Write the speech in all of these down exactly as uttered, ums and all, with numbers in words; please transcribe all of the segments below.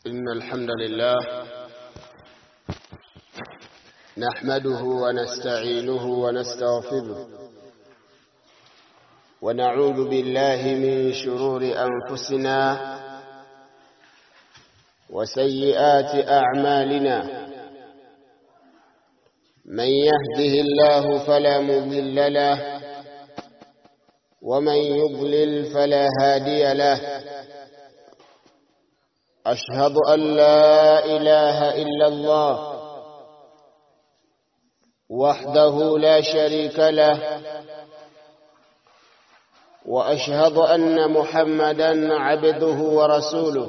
إن الحمد لله نحمده ونستعينه ونستغفره ونعوذ بالله من شرور أنفسنا وسيئات أعمالنا. من يهده الله فلا مضل له ومن يضلل فلا هادي له. أشهد أن لا إله إلا الله وحده لا شريك له، وأشهد أن محمدًا عبده ورسوله.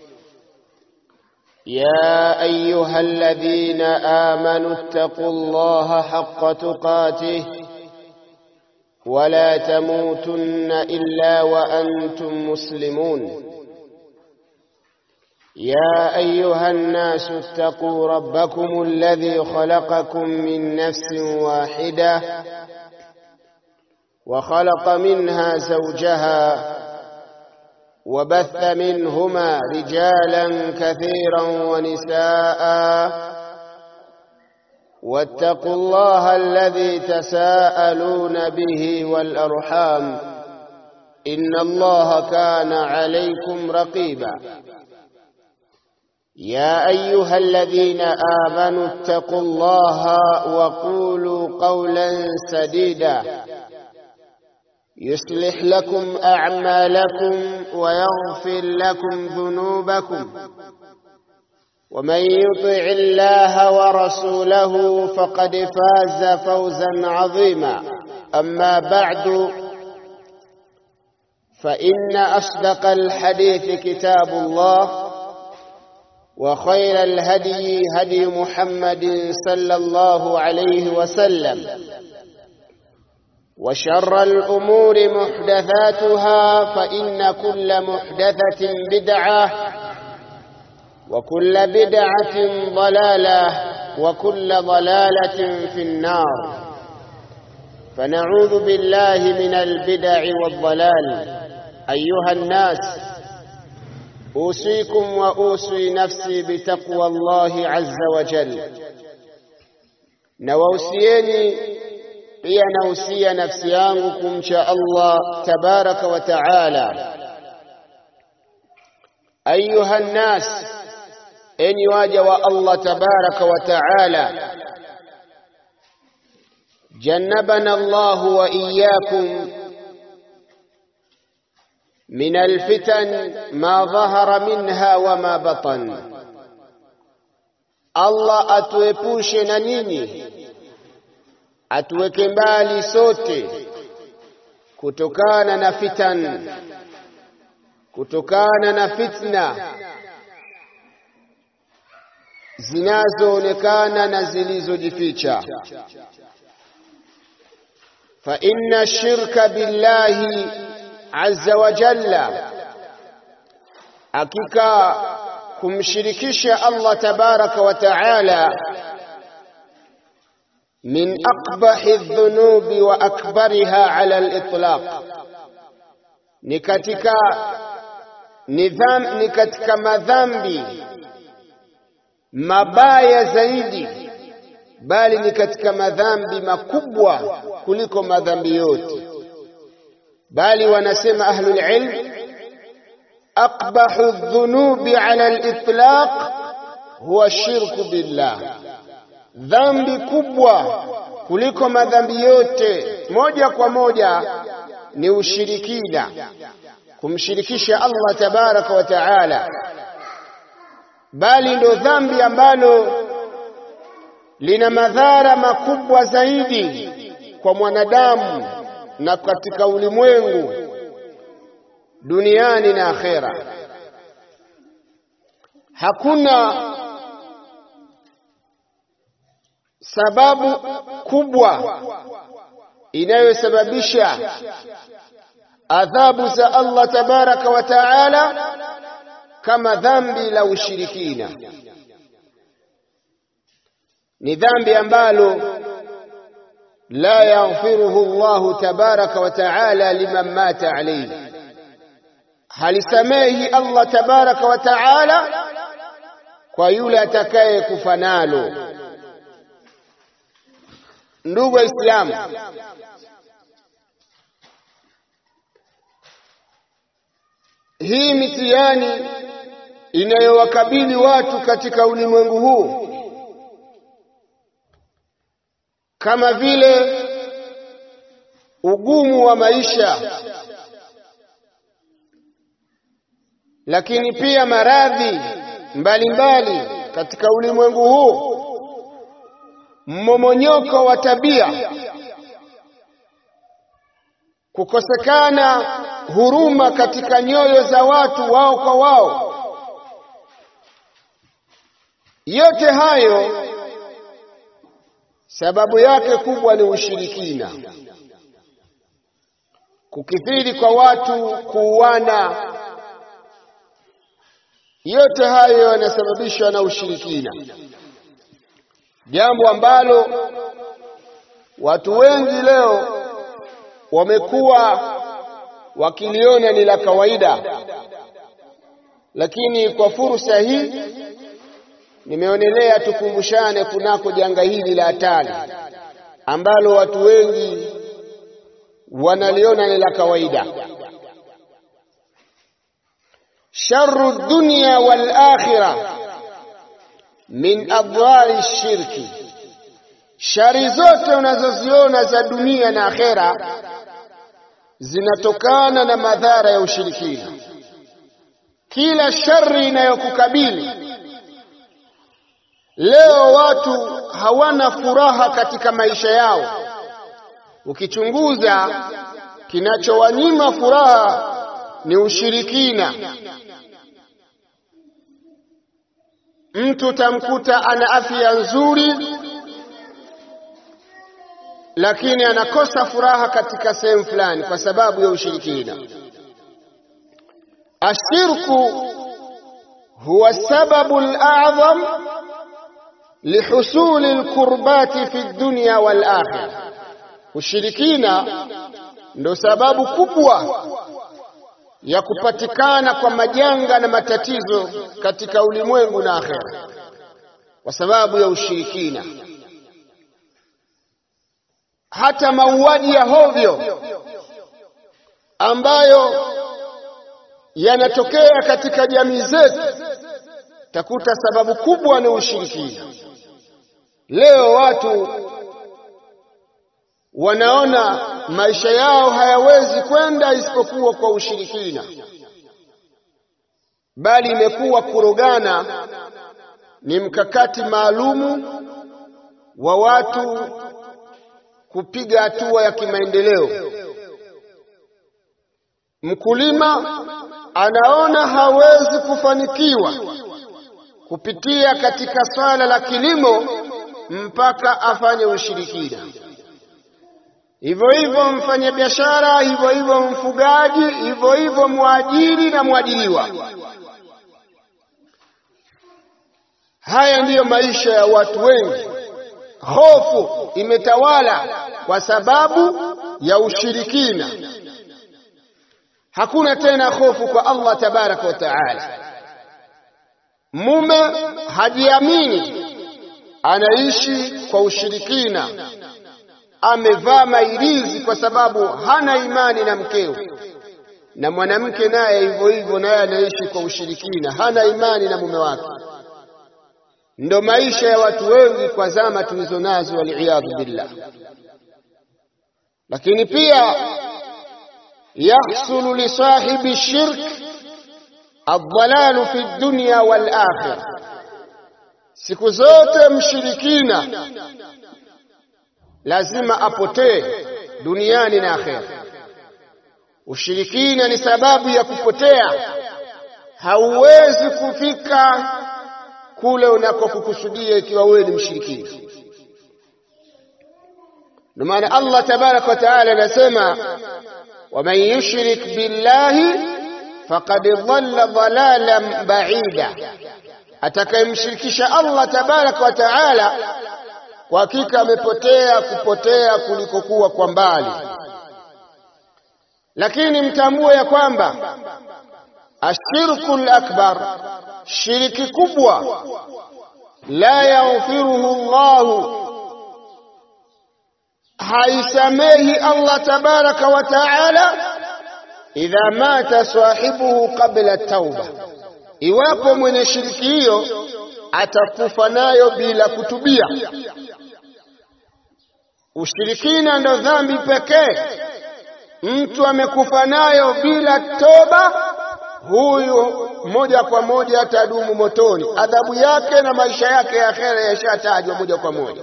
يا أيها الذين آمنوا اتقوا الله حق تقاته ولا تموتن إلا وأنتم مسلمون. يا أيها الناس اتقوا ربكم الذي خلقكم من نفس واحدة وخلق منها زوجها وبث منهما رجالا كثيرا ونساء، واتقوا الله الذي تساءلون به والأرحام إن الله كان عليكم رقيبا. يا أيها الذين آمنوا اتقوا الله وقولوا قولا سديدا يصلح لكم أعمالكم ويغفر لكم ذنوبكم، ومن يطع الله ورسوله فقد فاز فوزا عظيما. أما بعد، فإن أصدق الحديث كتاب الله، وخير الهدي هدي محمد صلى الله عليه وسلم، وشر الأمور محدثاتها، فإن كل محدثة بدعة وكل بدعة ضلالة وكل ضلالة في النار. فنعوذ بالله من البدع والضلال. أيها الناس، أوصيكم وأوصي نفسي بتقوى الله عز وجل. نوصيني pia nausia nafsi yangu kumcha Allah tabaraka wa taala. Ayuha nnas, enyi waja wa Allah tabaraka wa taala, jannabana Allah wa iyyakum min alfitan ma dhahara minha wa ma batan. Allah atuepushe na nini, atuweke mbali sote kutokana na fitan, kutokana na fitna zinazoonekana na zilizojificha. Fa inna shirka billahi azza wa jalla, hakika kumshirikisha Allah tabaraka wa taala من أقبح الذنوب وأكبرها على الإطلاق. نكتك نظام نكتك مذنبي مبايا زيدي، bali ni katika madhambi makubwa kuliko madhambi yote. Bali wanasema ahlul ilm, aqbahu adh-dhunubi ala al-itlaq huwa shirku billah. Dhambi kubwa kuliko madhambi yote moja kwa moja ni ushirikina, kumshirikisha Allah tabaraka wa taala. Bali ndo dhambi ambalo lina madhara makubwa zaidi kwa mwanadamu na katika ulimwengu, duniani na akhera. Hakuna sababu kubwa inayosababisha adhabu za Allah tabaraka wa taala kama dhambi la ushirikina. Ni dhambi ambalo la yaghfiruhu Allah tabaraka wa taala liman mata alayhi, halisamehi Allah tabaraka wa taala kwa yule atakaye kufa nalo. Ndugu Waislamu, hii mitihani inayowakabili watu katika ulimwengu huu, kama vile ugumu wa maisha, lakini pia maradhi mbalimbali katika ulimwengu huu, mmomonyoko wa tabia, kukosekana huruma katika nyoyo za watu wao kwa wao, yote hayo sababu yake kubwa ni ushirikina. Kukithiri kwa watu kuuana, yote hayo yanasababishwa na ushirikina, jambo ambalo watu wengi leo wamekuwa wakiliona ni la kawaida. Lakini kwa fursa hii nimeonelea tukumbushane kunako janga hili la hatari ambalo watu wengi wanaliona ni la kawaida. Sharru dunya wal akhirah min adwari shirki, shari zote unazoziona za dunia na akhera zinatokana na madhara ya ushirikina. Kila shari inayokukabili leo, watu hawana furaha katika maisha yao. Ukichunguza, kinachowanyima furaha ni ushirikina. Mtu tamkuta ana afya nzuri, lakini anakosa furaha katika sehemu fulani kwa sababu ya ushirikina. Ashirku huwa sababu al-a'zam lihusuli al-qurbati fi dunya wal akhirah. Ushirikina ndo sababu kubwa ya kupatikana kwa majanga na matatizo katika ulimwengu na akhera, kwa sababu ya ushirikina. Hata mauaji ya hovyo ambayo yanatokea katika jamii zetu, takuta sababu kubwa ni ushirikina. Leo watu wanaona maisha yao hayawezi kwenda isipokuwa kwa ushirikina, bali imekuwa kurogana ni mkakati maalumu wa watu kupiga hatua ya kimaendeleo. Mkulima anaona hawezi kufanikiwa kupitia katika swala la kilimo mpaka afanye ushirikina. Hivyo hivyo mfanya biashara, hivyo hivyo mfugaji, hivyo hivyo muajiri na muajiriwa. Haya ndiyo maisha ya watu wengi. Hofu imetawala kwa sababu ya ushirikina. Hakuna tena hofu kwa Allah tabaraka wa taala. Mume hajiamini, anaishi kwa ushirikina, amevaa mairizi kwa sababu hana imani na mkeo. Na mwanamke naye hivyo hivyo, naye anaishi kwa ushirikina, hana imani na mume wake. Ndo maisha ya watu wengi kwa zama tulizonazo, waliyadhu billah. Lakini pia yahsulu li sahibi shirk ad-dalalu fi dunya wal akhirah. Siku zote mshirikina lazima apotee duniani na akhera. Ushirikina ni sababu ya kupotea. Hauwezi kufika kule unakokukusudia ikiwa wewe ni mshirikina. Ndio maana Allah tabaraka wa taala anasema, waman yushrik billahi faqad dhalla dhalalan ba'ida, atakayemshirikisha Allah tabaraka wa taala kwa hakika amepotea kupotea kulikokuwa kwa mbali. Lakini mtambue ya kwamba ashirku al-akbar, shiriki kubwa, la yaghfiruhu Allah, haisamehi Allah tabaraka wa taala idha mata sahibuhu qabla tauba, iwapo mwenye shiriki hiyo atakufa nayo bila kutubia. Ushirikina ndo dhambi pekee mtu amekufa nayo bila toba, huyu moja kwa moja atadumu motoni. Adhabu yake na maisha yake ya akhera yashatajwa moja kwa moja.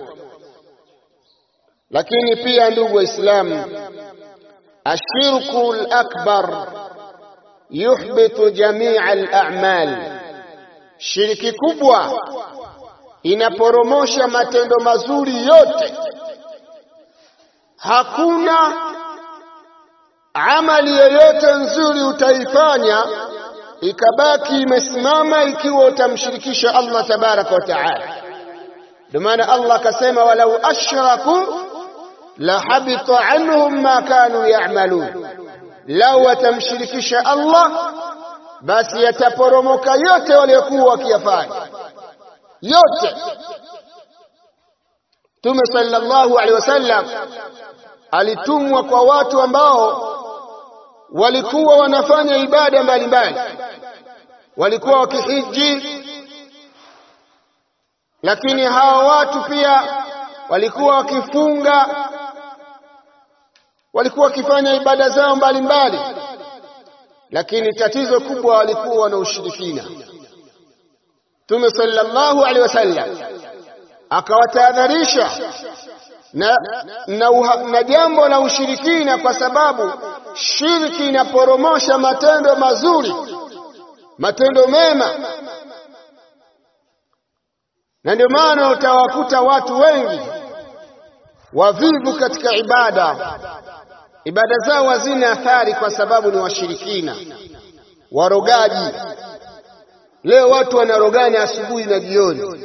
Lakini pia ndugu Waislamu, ashirku al-akbar yuhbitu jamia al-a'mal, shiriki kubwa inaporomosha matendo mazuri yote. Hakuna amali yoyote nzuri utaifanya ikabaki imesimama ikiwa utamshirikisha Allah tabaraka wa taala. Ndio maana Allah akasema, walau ashraku la habita anhum ma kanu ya'malun, lau watamshirikisha Allah basi yataporomoka yote waliokuwa wakiyafanya yote. Mtume sallallahu alaihi wasallam alitumwa kwa watu ambao walikuwa wanafanya ibada mbalimbali, walikuwa wakihiji, lakini hawa watu pia walikuwa wakifunga, walikuwa wakifanya ibada zao mbalimbali, lakini tatizo kubwa walikuwa na ushirikina. Mtume sallallahu alaihi wasallam akawatahadharisha na, na, na jambo la ushirikina, kwa sababu shirki inaporomosha matendo mazuri, matendo mema. Na ndio maana utawakuta watu wengi wavivu katika ibada, ibada zao hazina athari kwa sababu ni washirikina, warogaji. Leo watu wanarogana asubuhi na jioni.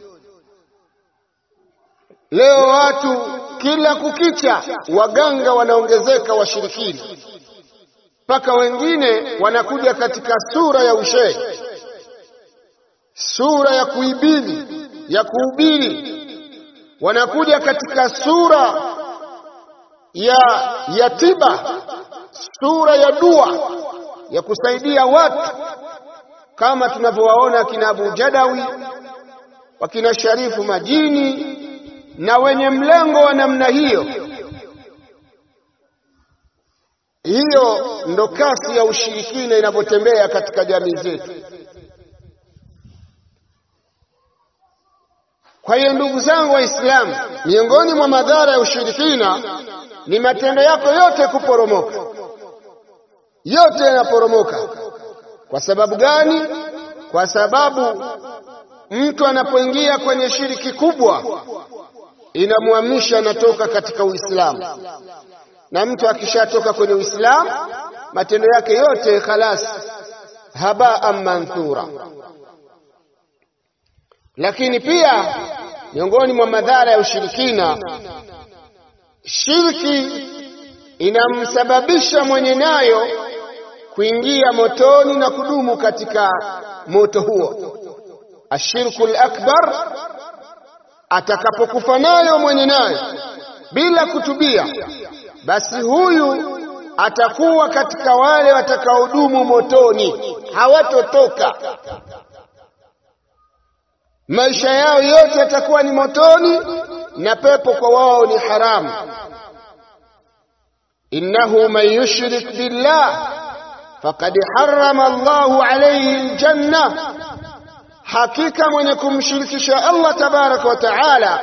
Leo watu kila kukicha waganga wanaongezeka, washirikina, mpaka wengine wanakuja katika sura ya ushehe, sura ya kuibili, ya kuhubiri, wanakuja katika sura ya ya tiba, sura ya dua, ya kusaidia watu, kama tunavyowaona kina Abu Jadawi, wakina Sharifu Majini na wenye mlengo wa namna hiyo. Hiyo ndo kasi ya ushirikina inavyotembea katika jamii zetu. Kwa hiyo ndugu zangu Waislamu, miongoni mwa madhara ya ushirikina ni matendo yako yote kuporomoka, yote yanaporomoka. Kwa sababu gani? Kwa sababu mtu anapoingia kwenye shiriki kubwa inamhamisha, anatoka katika Uislamu, na mtu akishatoka kwenye Uislamu matendo yake yote khalas, haba'an manthura. Lakini pia miongoni mwa madhara ya ushirikina, shirki inamsababisha mwenye nayo kuingia motoni na kudumu katika moto huo. Ashirku al-akbar, atakapokufa nayo mwenye nayo bila kutubia, basi huyu atakuwa katika wale watakaodumu motoni, hawatotoka. Maisha yao yote yatakuwa ni motoni, na pepo kwa wao ni haramu. Innahu man yushrik billah faqad harrama Allahu alayhi aljanna, hakika mwenye kumshirikisha Allah tabaraka wa taala,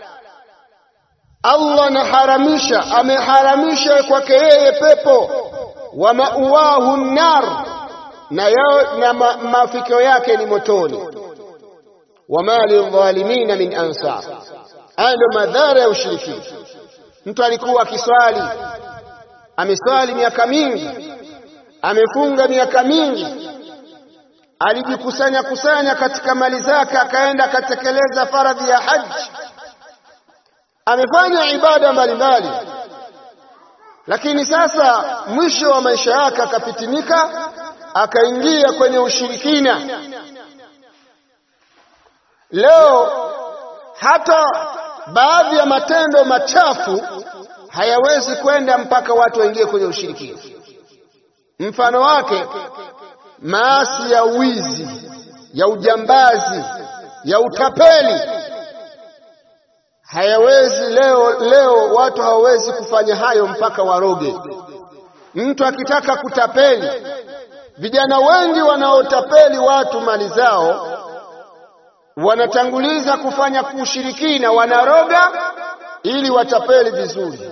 Allah naharamisha, ameharamisha kwake yeye pepo. Wa ma'wahu an-nar, na, na ma, mafikio yake ni motoni. Wa ma lidh-dhalimina min ansar. Haya ndio madhara ya ushirikina. Mtu alikuwa akiswali, ameswali miaka mingi, amefunga miaka mingi, alijikusanya kusanya katika mali zake, akaenda akatekeleza faradhi ya haji, amefanya ibada mbalimbali, lakini sasa mwisho wa maisha yake akapitinika, akaingia kwenye ushirikina, Leo hata baadhi ya matendo machafu hayawezi kwenda mpaka watu waingie kwenye ushirikina. Mfano wake maasi ya wizi, ya ujambazi, ya utapeli hayawezi leo leo watu hawawezi kufanya hayo mpaka waroge. Mtu akitaka kutapeli, vijana wengi wanaotapeli watu mali zao wanatanguliza kufanya kushirikina, wanaroga ili watapeli vizuri.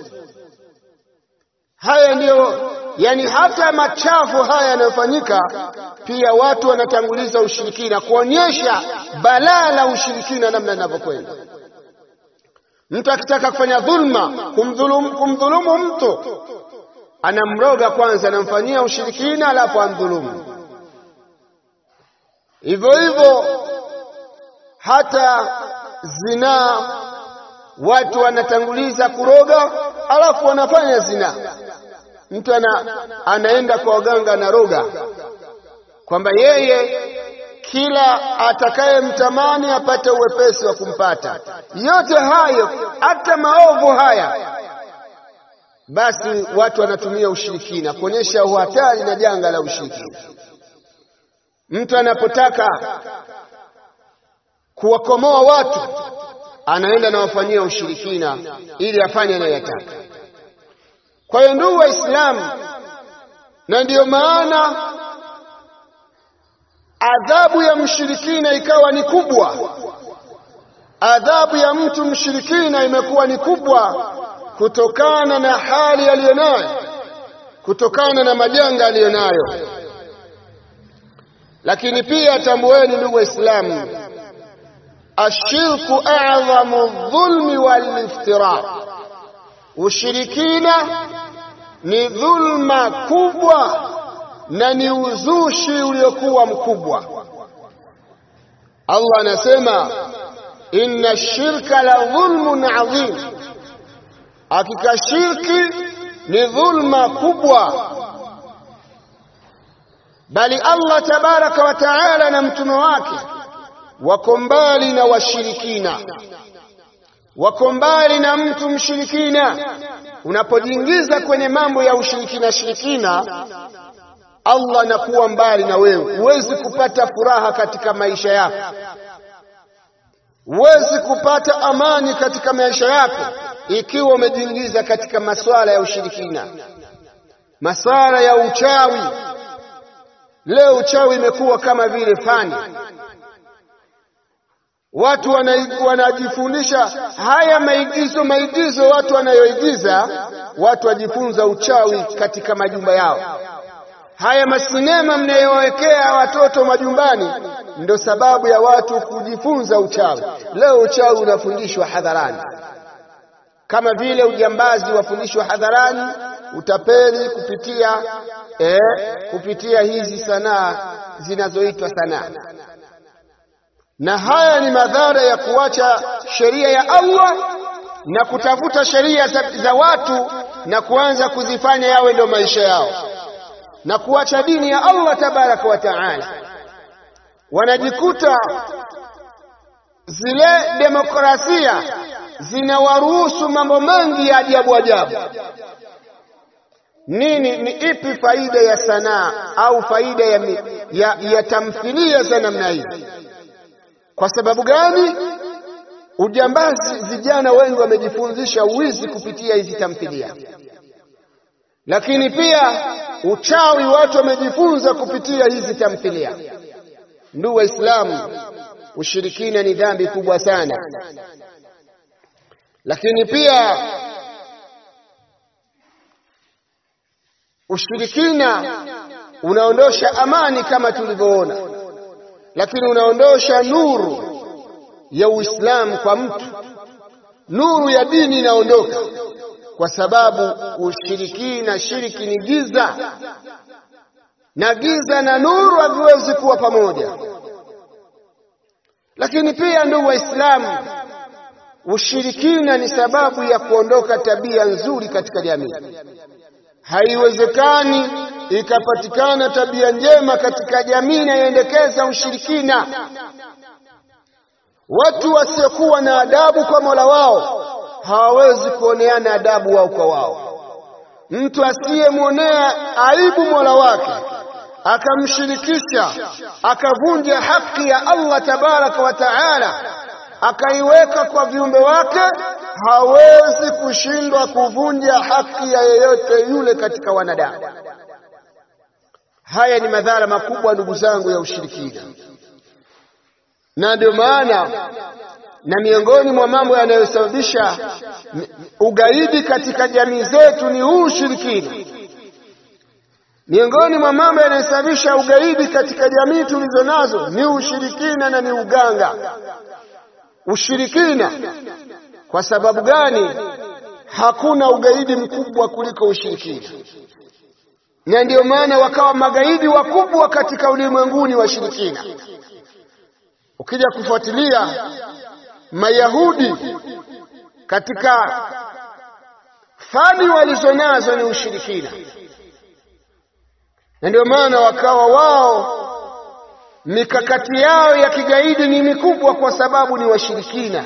Haya ndiyo, yani hata machafu haya yanayofanyika pia watu wanatanguliza ushirikina, kuonyesha balaa la ushirikina namna linavyokwenda. Mtu akitaka kufanya dhulma, kumdhulumu, kumdhulumu mtu, anamroga kwanza, anamfanyia ushirikina alafu amdhulumu. Hivyo hivyo hata zinaa, watu wanatanguliza kuroga alafu wanafanya zinaa. Mtu ana, anaenda kwa waganga anaroga kwamba yeye kila atakaye mtamani apate uwepesi wa kumpata. Yote hayo, hata maovu haya, basi watu wanatumia ushirikina kuonyesha uhatari na janga la ushirikina. Mtu anapotaka kuwakomoa watu anaenda na wafanyia ushirikina ili afanye anayotaka. Kwa hiyo ndugu Waislamu, na ndiyo maana adhabu ya mshirikina ikawa ni kubwa. Adhabu ya mtu mshirikina imekuwa ni kubwa kutokana na hali aliyonayo, kutokana na majanga aliyonayo. Lakini pia tambueni ndugu Waislamu, ashirku a'zamu dhulmi wal iftira, ushirikina ni dhulma kubwa na ni uzushi uliokuwa mkubwa. Allah anasema inna shirka la dhulmun adhim, hakika shirki ni dhulma kubwa. Bali Allah tabaraka wa taala na mtume wake wako mbali na washirikina, wako mbali na mtu mshirikina. Unapojiingiza kwenye mambo ya ushirikina shirikina, Allah anakuwa mbali na wewe. Huwezi kupata furaha katika maisha yako, huwezi kupata amani katika maisha yako ikiwa umejiingiza katika masuala ya ushirikina, masuala ya uchawi. Leo uchawi imekuwa kama vile fani. Watu wanajifundisha haya maigizo maigizo, watu wanayoigiza, watu wajifunza uchawi katika majumba yao. Haya masinema mnayowekea watoto majumbani ndio sababu ya watu kujifunza uchawi. Leo uchawi unafundishwa hadharani, kama vile ujambazi wafundishwa hadharani, utapeli kupitia eh, kupitia hizi sanaa zinazoitwa sanaa. Na haya ni madhara ya kuacha sheria ya Allah na kutafuta sheria za, za watu na kuanza kuzifanya yawe ndio maisha yao, na kuacha dini ya Allah tabaraka wa taala. Wanajikuta zile demokrasia zinawaruhusu mambo mengi ya ajabu ajabu. Nini, ni ipi faida ya sanaa au faida ya, ya, ya tamthilia za namna hii? Kwa sababu gani? Ujambazi, vijana wengi wamejifunzisha uwizi kupitia hizi tamthilia. Lakini pia uchawi watu wamejifunza kupitia hizi tamthilia. Ndugu Waislamu, ushirikina ni dhambi kubwa sana. Lakini pia ushirikina unaondosha amani kama tulivyoona, lakini unaondosha nuru ya Uislamu kwa mtu. Nuru ya dini inaondoka kwa sababu ushirikina, shiriki ni giza, na giza na nuru haviwezi kuwa pamoja. Lakini pia ndugu Waislamu, ushirikina ni sababu ya kuondoka tabia nzuri katika jamii. Haiwezekani ikapatikana tabia njema katika jamii na iendekeza ushirikina. Watu wasiokuwa na adabu kwa Mola wao hawawezi kuoneana adabu wao kwa wao. Mtu asiyemwonea aibu Mola wake akamshirikisha, akavunja haki ya Allah tabaraka wa taala, akaiweka kwa viumbe wake, hawezi kushindwa kuvunja haki ya yeyote yule katika wanadamu. Haya ni madhara makubwa ndugu zangu ya ushirikina, na ndio maana na miongoni mwa mambo yanayosababisha ugaidi katika jamii zetu ni huu ushirikina. Miongoni mwa mambo yanayosababisha ugaidi katika jamii tulizo nazo ni ushirikina na ni uganga. Ushirikina. Kwa sababu gani? Hakuna ugaidi mkubwa kuliko ushirikina, na ndio maana wakawa magaidi wakubwa katika ulimwenguni washirikina. Ukija kufuatilia Mayahudi katika fani walizonazo ni ushirikina, na ndio maana wakawa wao mikakati yao ya kigaidi ni mikubwa kwa sababu ni washirikina.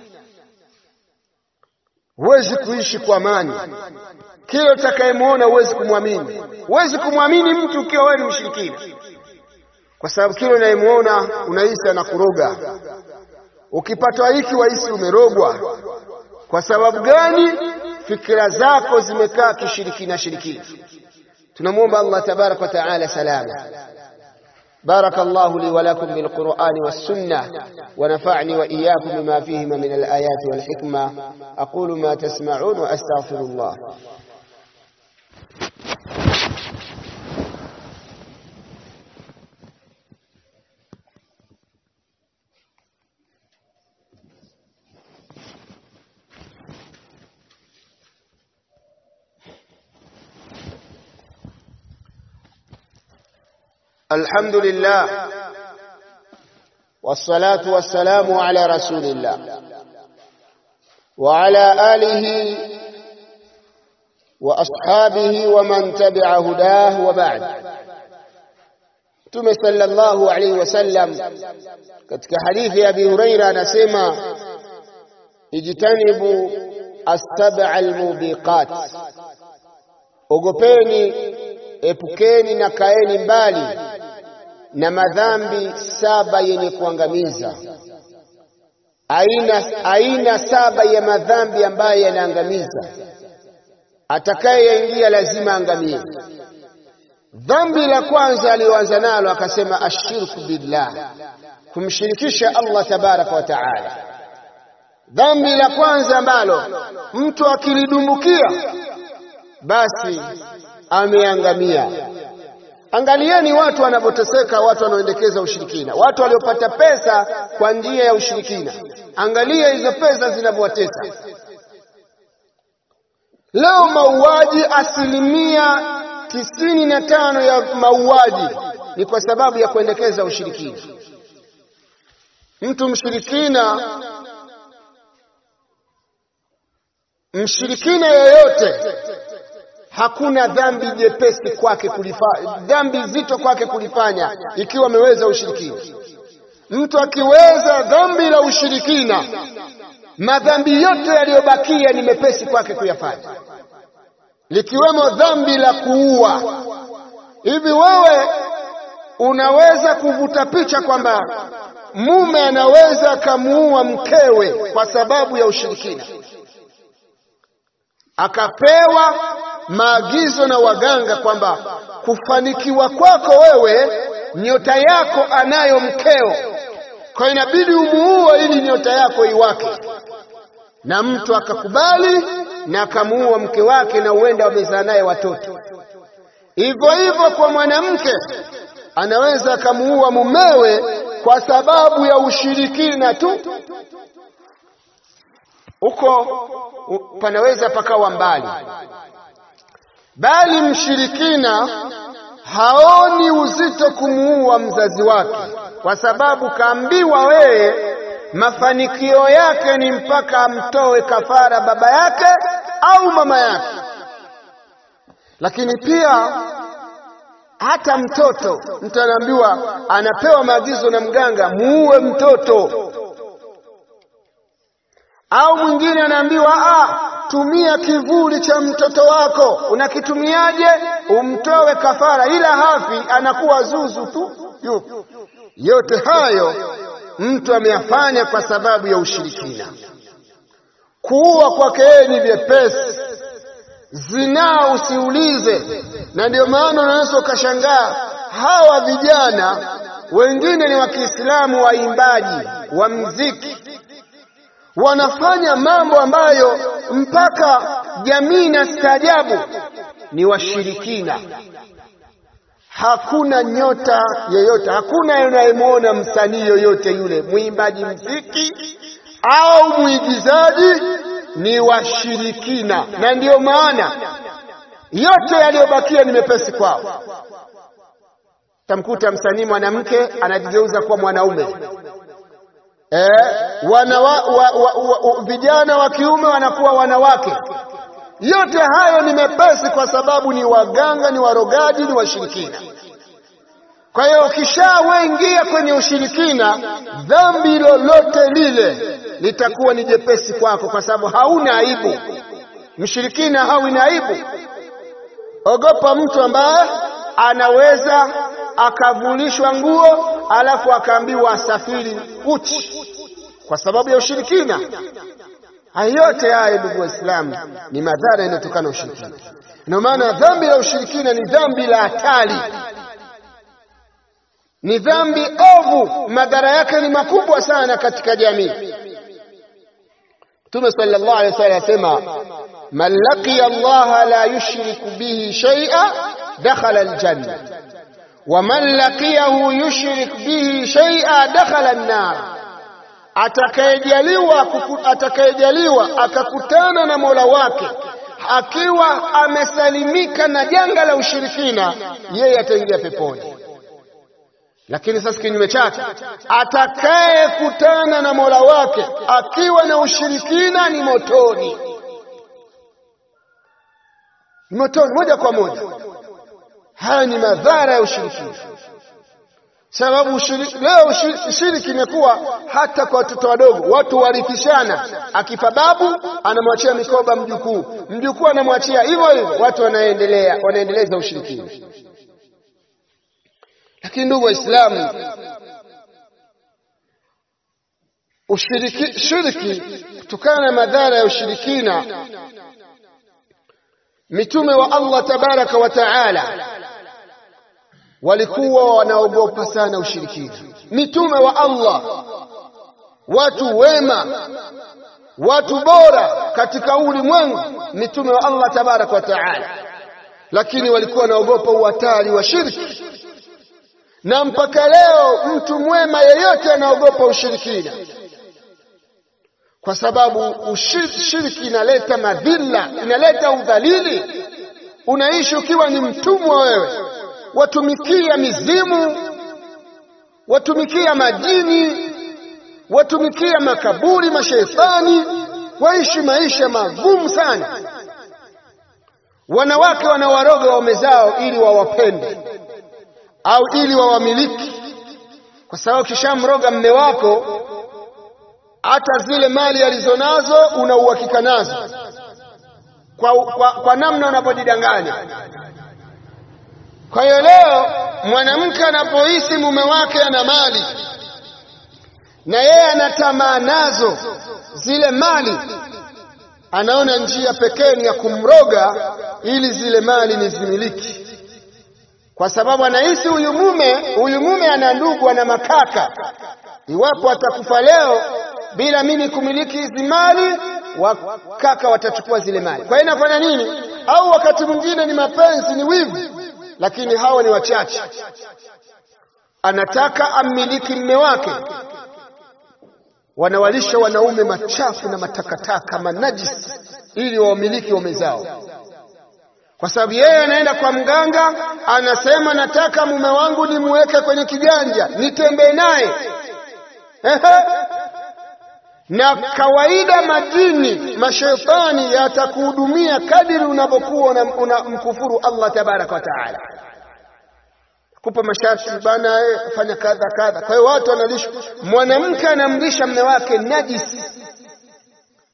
Huwezi kuishi kwa amani, kila utakayemuona huwezi kumwamini. Huwezi kumwamini mtu ukiwa wewe ni mshirikina, kwa sababu kila unayemuona unahisi anakuroga. Ukipatwa hiki wahisi umerogwa. Kwa sababu gani? Fikra zako zimekaa kishirikina shirikina. Tunamuomba Allah tabaraka wa taala salama. بارك الله لي ولكم بالقرآن والسنة ونفعني وإياكم بما فيهما من الآيات والحكمة. أقول ما تسمعون وأستغفر الله. الحمد لله والصلاة والسلام على رسول الله وعلى آله وأصحابه ومن تبع هداه وبعد. Mtume sallallahu alayhi wasallam katika hadithi ya Abi Huraira anasema, ijtanibu as-sab'a al-mubiqat, ogopeni, epukeni na kaeni mbali na madhambi saba yenye kuangamiza. Aina, aina saba ya madhambi ambayo yanaangamiza. Atakayeingia lazima angamie. Dhambi la kwanza aliyoanza nalo akasema ashirku billah, kumshirikisha Allah tabaraka wa taala. Dhambi la kwanza ambalo mtu akilidumbukia basi ameangamia. Angalieni watu wanapoteseka, watu wanaoendekeza ushirikina, watu waliopata pesa kwa njia ya ushirikina. Angalia hizo pesa zinavyowatesa. Leo mauaji, asilimia tisini na tano ya mauaji ni kwa sababu ya kuendekeza ushirikina. Mtu mshirikina, mshirikina yoyote, hakuna dhambi jepesi kwake kulifanya, dhambi zito kwake kulifanya ikiwa ameweza ushirikina. Mtu akiweza dhambi la ushirikina, madhambi yote yaliyobakia ni mepesi kwake kuyafanya, likiwemo dhambi la kuua. Hivi wewe unaweza kuvuta picha kwamba mume anaweza kumuua mkewe kwa sababu ya ushirikina, akapewa maagizo na waganga kwamba kufanikiwa kwako wewe, nyota yako anayo mkeo, kwa inabidi umuue ili nyota yako iwake, na mtu akakubali na akamuua mke wake, na huenda wamezaa naye watoto. Hivyo hivyo kwa mwanamke, anaweza akamuua mumewe kwa sababu ya ushirikina tu. Huko panaweza pakawa mbali, bali mshirikina haoni uzito kumuua mzazi wake, kwa sababu kaambiwa wewe mafanikio yake ni mpaka amtoe kafara baba yake au mama yake. Lakini pia hata mtoto, mtu anaambiwa, anapewa maagizo na mganga, muue mtoto. Au mwingine anaambiwa ah, tumia kivuli cha mtoto wako. Unakitumiaje? Umtoe kafara, ila hafi, anakuwa zuzu tu. Yupo. Yote hayo mtu ameyafanya kwa sababu ya ushirikina. Kuua kwake yeye ni vyepesi, zinaa usiulize. Na ndio maana unaweza ukashangaa hawa vijana wengine ni wa Kiislamu, waimbaji wa muziki, wanafanya mambo ambayo mpaka jamii na staajabu, ni washirikina. Hakuna nyota yoyote, hakuna unayemwona msanii yoyote yule, mwimbaji muziki au mwigizaji, ni washirikina. Na ndiyo maana yote yaliyobakia ni mepesi kwao. Tamkuta msanii mwanamke anajigeuza kuwa mwanaume, eh, wana wa, wa, wa, wa, vijana wa kiume wanakuwa wanawake. Yote hayo ni mepesi kwa sababu ni waganga, ni warogaji, ni washirikina. Kwa hiyo ukishawaingia kwenye ushirikina, dhambi lolote lile litakuwa ni jepesi kwako, kwa sababu hauna aibu. Mshirikina hawi aibu. Ogopa mtu ambaye anaweza akavulishwa nguo alafu akaambiwa asafiri uchi kwa sababu ya ushirikina. Yote haya ndugu Waislamu ni madhara yanayotokana na ushirikina. Ndio maana dhambi la ushirikina ni dhambi la hatari, ni dhambi ovu, madhara yake ni makubwa sana katika jamii. Mtume sallallahu alaihi wasallam asema, man laqiya Allah la yushriku bihi shay'a dakhala aljanna wa man laqiyahu yushrik bihi shay'a dakhala an-nar. Atakayejaliwa atakayejaliwa akakutana na Mola wake akiwa amesalimika na janga la ushirikina, yeye ataingia peponi. Lakini sasa kinyume chake, atakayekutana na Mola wake akiwa na ushirikina ni motoni, ni motoni moja kwa moja. Haya ni madhara ya ushirikina. Sababu ushiriki, leo ushiriki imekuwa hata kwa watoto wadogo, watu warithishana. Akifa babu anamwachia mikoba mjukuu, mjukuu anamwachia hivyo hivyo, watu wanaendelea wanaendeleza ushirikina. Lakini ndugu Waislamu, ushiriki shiriki, kutokana na madhara ya ushirikina, mitume wa Allah tabaraka wa taala walikuwa wanaogopa sana ushirikina. Mitume wa Allah, watu wema, watu bora katika ulimwengu, mitume wa Allah tabaraka wa taala, lakini walikuwa wanaogopa uhatari wa shirki. Na mpaka leo mtu mwema yeyote anaogopa ushirikina, kwa sababu ushiriki inaleta madhila, inaleta udhalili. Unaishi ukiwa ni mtumwa wewe, watumikia mizimu, watumikia majini, watumikia makaburi, mashaitani, waishi maisha magumu sana. Wanawake wanawaroga waume zao ili wawapende au ili wawamiliki, kwa sababu kishamroga mme wako, hata zile mali alizonazo una uhakika nazo kwa, kwa, kwa namna unapojidanganya. Kwa hiyo leo mwanamke anapohisi mume wake ana mali na yeye anatamaa nazo zile mali, anaona njia pekee ni ya kumroga ili zile mali nizimiliki, kwa sababu anahisi huyu mume huyu mume ana ndugu, ana makaka, iwapo atakufa leo bila mimi kumiliki hizi mali, wakaka watachukua zile mali. Kwa hiyo inafanya nini? Au wakati mwingine ni mapenzi, ni wivu, lakini hawa ni wachache. Anataka ammiliki mme wake, wanawalisha wanaume machafu na matakataka manajisi ili wamiliki waume zao, kwa sababu yeye anaenda kwa mganga, anasema nataka mume wangu nimweke kwenye kiganja nitembee naye. Na kawaida majini, mashaitani yatakuhudumia kadiri unapokuwa unamkufuru Allah tabaraka wa taala, kupa masharti bana, fanya kadha kadha. Kwa hiyo watu wanalisha, mwanamke anamlisha mume wake najisi,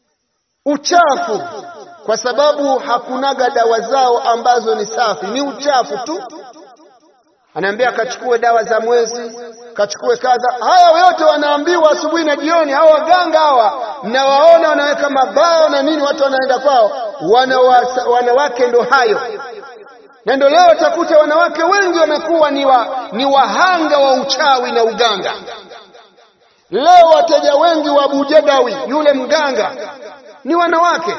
uchafu, kwa sababu hakunaga dawa zao ambazo ni safi, ni uchafu tu. Anaambia kachukue dawa za mwezi, kachukue kadha. Haya yote wanaambiwa asubuhi na jioni. Hawa waganga hawa mnawaona wanaweka mabao na nini, watu wanaenda kwao, wanawasa, wanawake ndo hayo. Na ndio leo utakuta wanawake wengi wamekuwa ni, wa, ni wahanga wa uchawi na uganga. Leo wateja wengi wa Abu Jadawi yule mganga ni wanawake.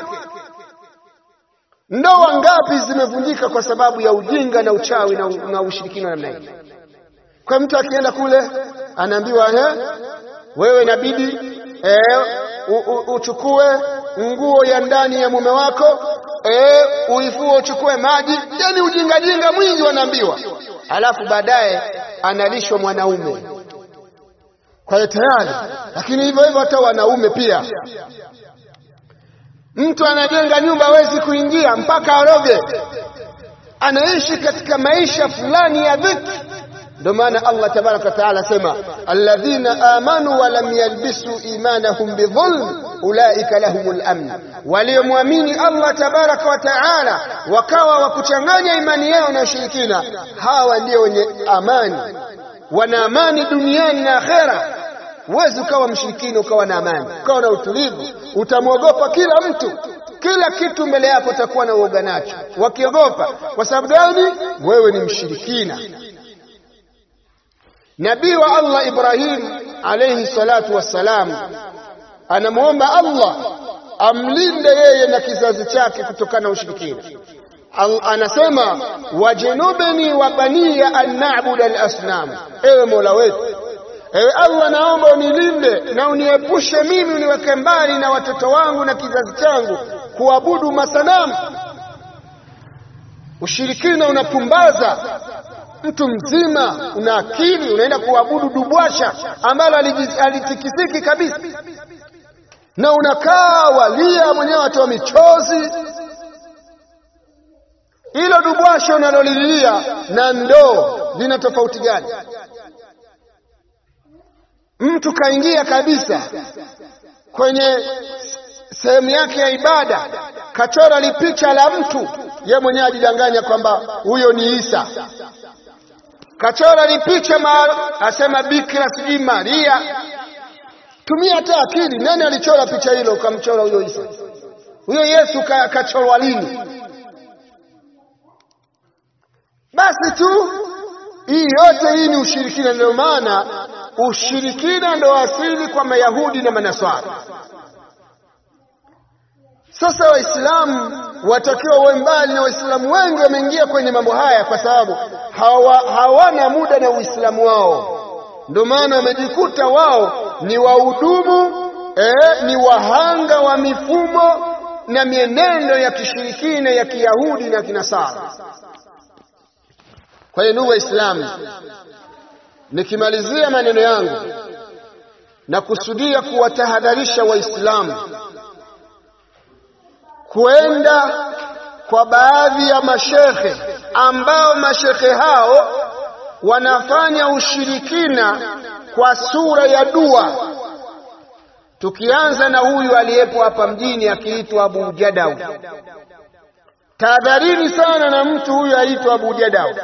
Ndoa ngapi zimevunjika kwa sababu ya ujinga na uchawi na, na ushirikina namna hii. Kwa mtu akienda kule anaambiwa eh, wewe inabidi eh, uchukue nguo ya ndani ya mume wako, eh, uifue, uchukue maji. Yani ujinga jinga mwingi wanaambiwa. Alafu baadaye analishwa mwanaume. Kwa hiyo tayari. Lakini hivyo hivyo hata wanaume pia. Mtu anajenga nyumba hawezi kuingia mpaka aroge. Anaishi katika maisha fulani ya dhiki. Ndio maana Allah tabaraka taala sema alladhina amanu wa lam yalbisu imanahum bidhulm ulaika lahumul amn. Waliomwamini Allah tabaraka wa taala wakawa wakuchanganya imani yao na ushirikina, hawa ndio wenye amani. Wana amani duniani na akhera. Huwezi ukawa mshirikini ukawa na amani, ukawa na utulivu. Utamwogopa kila mtu, kila kitu mbele yako utakuwa na uoga nacho, wakiogopa. Kwa sababu gani? Wewe ni mshirikina. Nabii wa Allah Ibrahim alayhi salatu wassalam anamuomba Allah amlinde yeye na kizazi chake kutokana na ushirikina. Anasema wajnubni wa baniya an na'budu al-asnam. Ewe Mola wetu, ewe Allah, naomba unilinde na uniepushe mimi, uniweke mbali na watoto wangu na kizazi changu kuabudu masanamu. Ushirikina unapumbaza. Mtu mzima una akili unaenda kuabudu dubwasha ambalo alitikisiki kabisa, na unakaa walia mwenyewe watoa michozi. Hilo dubwasha unalolilia na ndoo lina tofauti gani? Mtu kaingia kabisa kwenye sehemu yake ya ibada, kachora lipicha la mtu, ye mwenyewe ajidanganya kwamba huyo ni Isa. Kachora lipicha asema Bikira sijui Maria. Tumia hata akili. Nani alichora picha hilo ukamchora huyo Isa? Huyo Yesu kachorwa lini? Basi tu hii yote hii ni ushirikina. Ndio maana ushirikina ndio asili kwa Mayahudi na Manaswara. Sasa Waislamu watakiwa wawe mbali, na Waislamu wengi wameingia kwenye mambo haya kwa sababu hawa, hawana muda na Uislamu wao. Ndio maana wamejikuta wao ni wahudumu, eh, ni wahanga wa mifumo na mienendo ya kishirikina ya Kiyahudi na Kinasara. Kwa hiyo ndugu Waislamu, nikimalizia maneno yangu na kusudia kuwatahadharisha Waislamu kuenda kwa baadhi ya mashekhe ambao mashekhe hao wanafanya ushirikina kwa sura ya dua. Tukianza na huyu aliyepo hapa mjini akiitwa Abu Jadawi. Tahadharini sana na mtu huyu aitwa Abu Jadawi.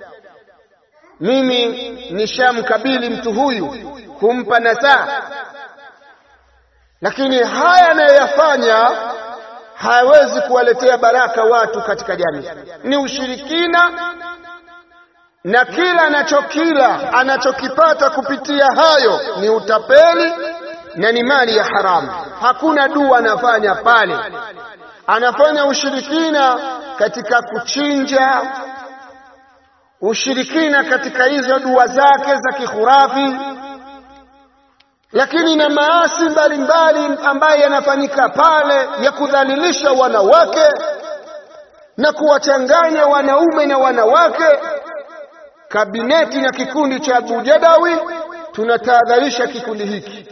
Mimi nishamkabili mtu huyu kumpa nasaha, lakini haya anayoyafanya hawezi kuwaletea baraka watu katika jamii. Ni ushirikina, na kila anachokila anachokipata kupitia hayo ni utapeli na ni mali ya haramu. Hakuna dua anafanya pale. Anafanya ushirikina katika kuchinja, ushirikina katika hizo dua zake za kihurafi, lakini na maasi mbalimbali ambayo yanafanyika pale ya kudhalilisha wanawake na kuwachanganya wanaume na wanawake. Kabineti na kikundi cha Abu Jadawi tunatahadharisha kikundi hiki.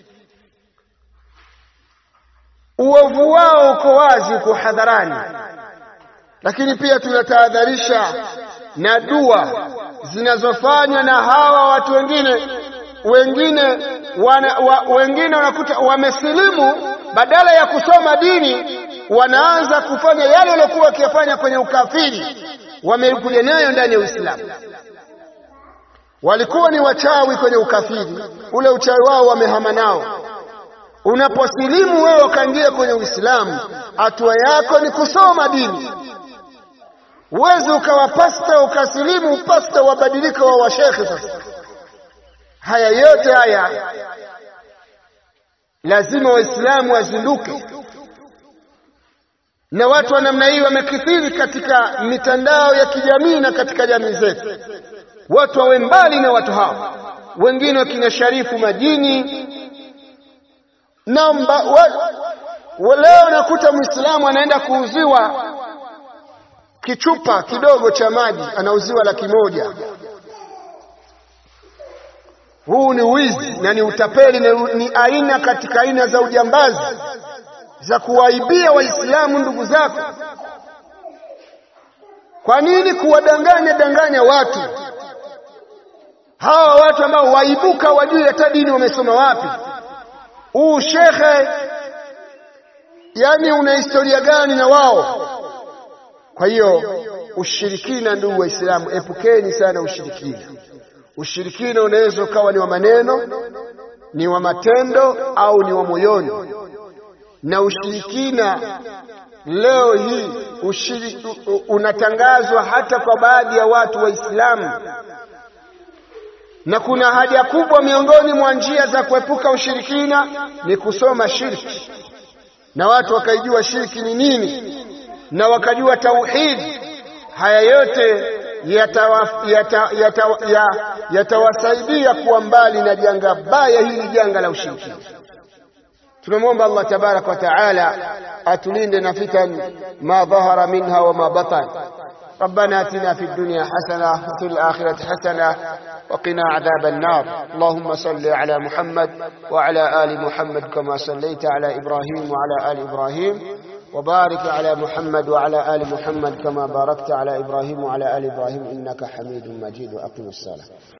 Uovu wao uko wazi, uko hadharani, lakini pia tunatahadharisha na dua zinazofanywa na hawa watu wengine. Wengine wana, wa, wengine wanakuta wamesilimu badala ya kusoma dini wanaanza kufanya yale waliokuwa wakifanya kwenye ukafiri, wamekuja nayo ndani ya Uislamu. Walikuwa ni wachawi kwenye ukafiri, ule uchawi wao wamehama nao. Unaposilimu wewe ukaingia kwenye Uislamu, hatua yako ni kusoma dini. Uweze ukawa pasta ukasilimu pasta wabadilika wa washekhe. Sasa haya yote haya lazima Waislamu wazinduke, na watu wa namna hii wamekithiri katika mitandao ya kijamii na katika jamii zetu. Watu wawe mbali na watu hao. Wengine wakina Sharifu Majini namba wa, leo nakuta Muislamu anaenda kuuziwa kichupa kidogo cha maji, anauziwa laki moja. Huu ni wizi na ni utapeli na ni aina katika aina za ujambazi za kuwaibia Waislamu ndugu zako. Kwa nini kuwadanganya danganya watu? Hawa watu ambao waibuka wajui hata dini wamesoma wapi. Huu shekhe yani una historia gani na wao? Kwa hiyo ushirikina, ndugu Waislamu, epukeni sana ushirikina. Ushirikina unaweza ukawa ni wa maneno, ni wa matendo, au ni wa moyoni. Na ushirikina leo hii ushiriki, unatangazwa hata kwa baadhi ya watu Waislamu, na kuna haja kubwa miongoni mwa njia za kuepuka ushirikina ni kusoma shirki, na watu wakaijua shirki ni nini na wakajua tauhid. Haya yote yatawasaidia yata, yata, yata kuwa mbali na janga baya hili, janga la ushirikina. Tunamwomba Allah tabarak wa taala atulinde na fitan ma dhahara minha wa ma batan. ربنا آتنا في الدنيا حسنة وفي الآخرة حسنة وقنا عذاب النار. اللهم صل على محمد وعلى آل محمد كما صليت على إبراهيم وعلى آل إبراهيم، وبارك على محمد وعلى آل محمد كما باركت على إبراهيم وعلى آل إبراهيم إنك حميد مجيد. وأقم الصلاة.